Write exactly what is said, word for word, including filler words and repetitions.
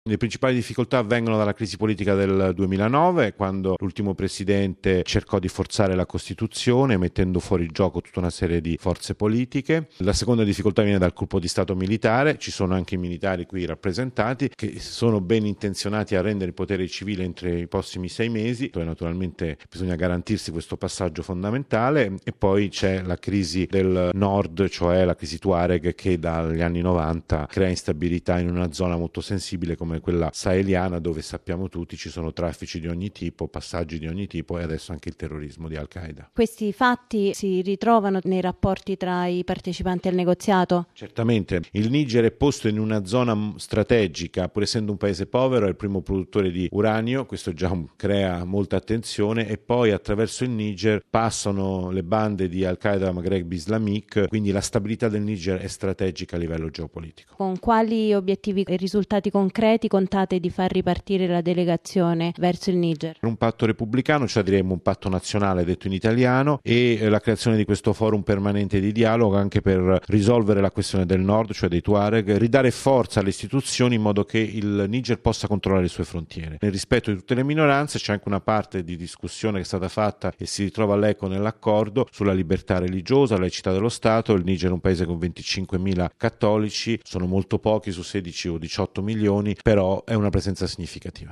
Le principali difficoltà vengono dalla crisi politica del duemilanove, quando l'ultimo presidente cercò di forzare la Costituzione, mettendo fuori gioco tutta una serie di forze politiche. La seconda difficoltà viene dal colpo di Stato militare. Ci sono anche i militari qui rappresentati, che sono ben intenzionati a rendere il potere civile entro i prossimi sei mesi. Poi naturalmente bisogna garantirsi questo passaggio fondamentale. E poi c'è la crisi del nord, cioè la crisi Tuareg, che dagli anni novanta crea instabilità in una zona molto sensibile come quella saheliana, dove sappiamo tutti ci sono traffici di ogni tipo, passaggi di ogni tipo e adesso anche il terrorismo di Al-Qaeda. Questi fatti si ritrovano nei rapporti tra i partecipanti al negoziato? Certamente. Il Niger è posto in una zona strategica, pur essendo un paese povero, è il primo produttore di uranio, questo già crea molta attenzione, e poi attraverso il Niger passano le bande di Al-Qaeda Maghreb Islamique, quindi la stabilità del Niger è strategica a livello geopolitico. Con quali obiettivi e risultati concreti contate di far ripartire la delegazione verso il Niger? Un patto repubblicano, cioè diremmo un patto nazionale detto in italiano, e la creazione di questo forum permanente di dialogo anche per risolvere la questione del nord, cioè dei Tuareg, ridare forza alle istituzioni in modo che il Niger possa controllare le sue frontiere. Nel rispetto di tutte le minoranze c'è anche una parte di discussione che è stata fatta e si ritrova all'eco nell'accordo sulla libertà religiosa, la laicità dello Stato. Il Niger è un paese con venticinquemila cattolici, sono molto pochi su sedici o diciotto milioni, però è una presenza significativa.